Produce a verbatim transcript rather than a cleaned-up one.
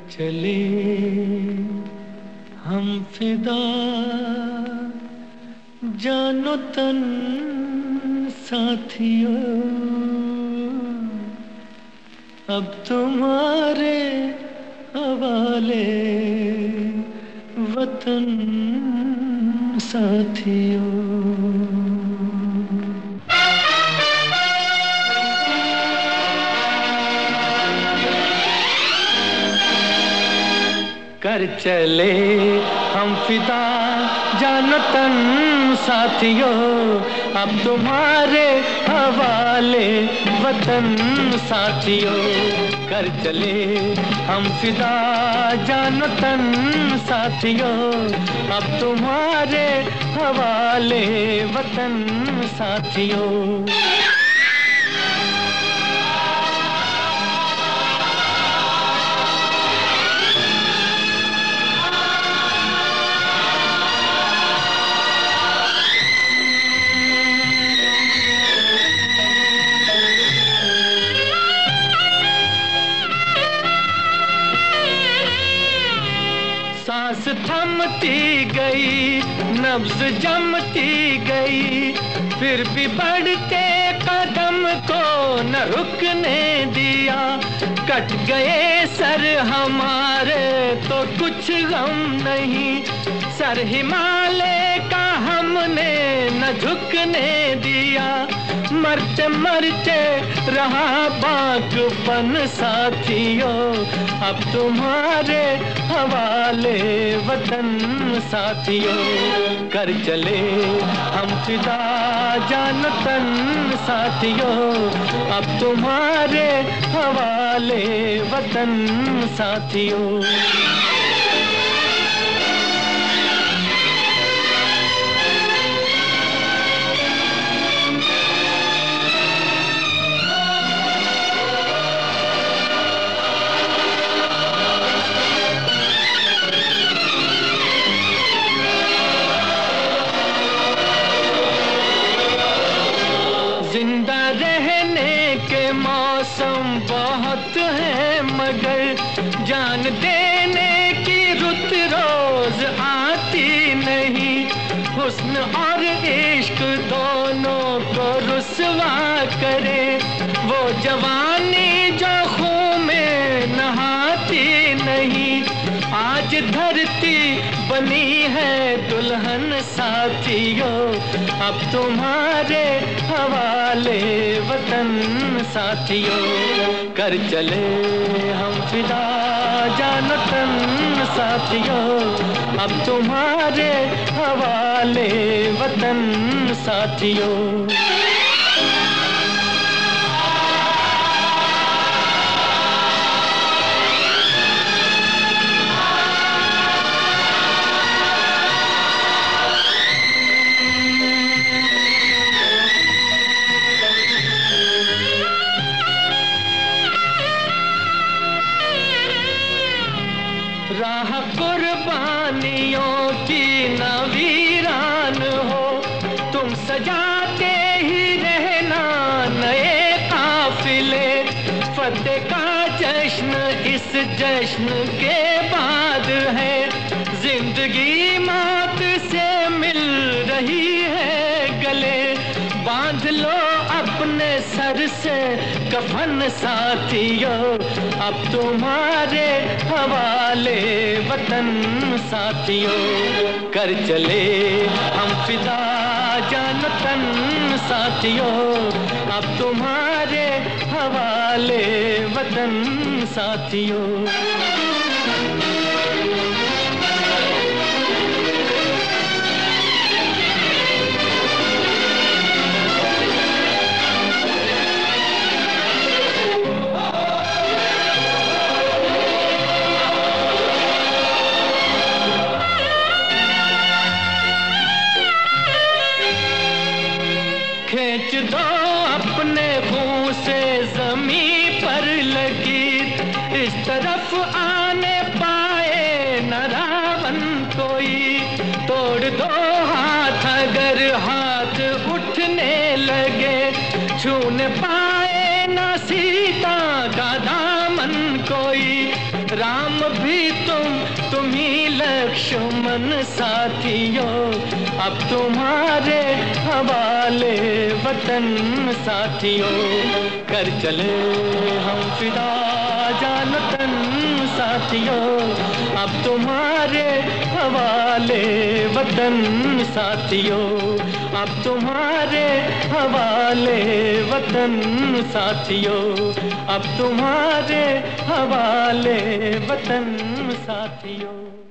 चले हम फिदा जानो तन साथियों, अब तुम्हारे हवाले वतन साथियों। कर चले हम फिदा जानो तन साथियों, अब तुम्हारे हवाले वतन साथियों। कर चले हम फिदा जानो तन साथियों, अब तुम्हारे हवाले वतन साथियों। सांस थमती गई, नब्ज जमती गई, फिर भी बढ़ते कदम को न रुकने दिया। कट गए सर हमारे तो कुछ गम नहीं, सर हिमालय का हमने न झुकने दिया। मरते मरते रहा बागपन साथियों, अब तुम्हारे हवाले वतन साथियों। कर चले हम फिदा जानो तन साथियों, अब तुम्हारे हवाले वतन साथियों। जिंदा रहने के मौसम बहुत है, मगर जान देने की रुत रोज आती नहीं। हुस्न और इश्क दोनों को रुसवा करे, वो जवानी जो खून में नहाती नहीं। आज धरती बनी है दुल्हन साथियों, अब तुम्हारे हवाले वतन साथियों। कर चले हम फिदा जानो तन साथियों, अब तुम्हारे हवाले वतन साथियों। राह कुर्बानियों की न वीरान हो, तुम सजाते ही रहना नए काफिले। फतेह का जश्न इस जश्न के बाद है, जिंदगी मौत से मिल रही है गले। बांध लो अपने सर से कफन साथियों, अब तुम्हारे हवाले वतन साथियों। कर चले हम फिदा जानो तन साथियों, अब तुम्हारे हवाले वतन साथियों। खींच दो अपने मुंह से जमीन पर लकीर, इस तरफ आने पाए न रावण कोई। तोड़ दो हाथ अगर हाथ उठने लगे, छूने पाए न सीता का दामन कोई। राम तुम ही लक्ष्मण साथियों, अब तुम्हारे हवाले वतन साथियों। कर चले हम फिदा जान तन साथियों, अब तुम्हारे हवाले वतन साथियों, अब तुम्हारे हवाले वतन साथियों, अब तुम्हारे हवाले वतन साथियों।